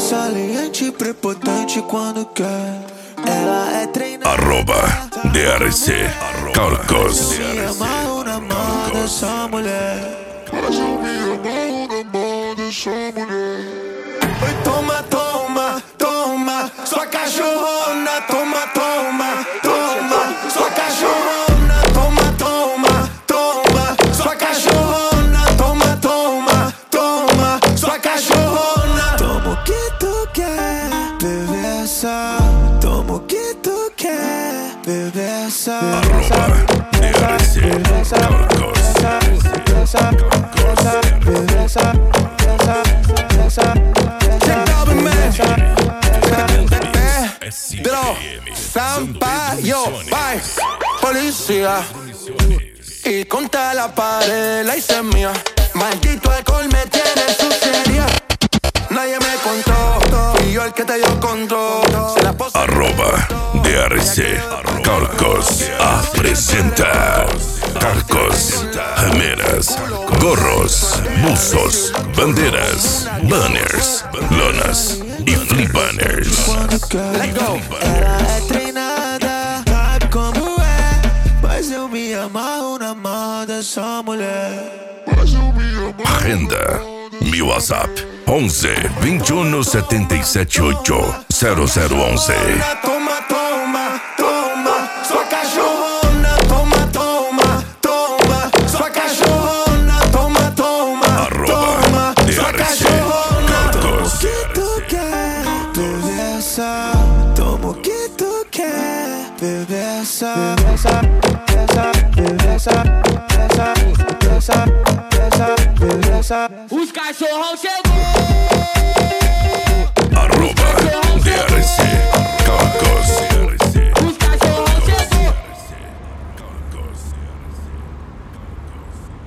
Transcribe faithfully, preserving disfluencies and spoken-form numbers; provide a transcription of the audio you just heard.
Saliente, prepotente quando quer. Ela é treinada. Arroba D R C Calcos. Me amarro na mão dessa mulher. Mas eu me amarro na mão dessa mulher. Oi, toma, toma, toma, sua cachorrona. Toma, toma, toma, sua cachorrona. Toma, toma, toma, sua cachorrona. Toma, toma, toma, sua cachorrona. Toma o que tu quer, bebê, essa. Toma o que tu quer, bebê, essa. Arroba D R C Calcos. Sampaio, vai, policía. Y contra la pared la hice mía. Maldito alcohol me tiene en su serie. Nadie me contó, fui yo el que te dio control. Arroba D R C Calcos apresenta Calcos, remeras, gorros, buzos, bandeiras, banners, lonas e flea banners. Ela é treinada, sabe como é. Mas eu me amarro na mão dessa mulher. Agenda meu WhatsApp onze, vinte e um, setenta e sete, oito, zero zero onze. Toma, toma, toma, sua cachorrona. Toma, toma, toma, sua cachorrona. Toma, toma, toma, sua cachorrona. Toma o que tu quer, bebê, essa. Toma o que tu quer, bebê, essa. Bebê, essa, essa, essa, essa, essa, essa. Os cachorrão chegou.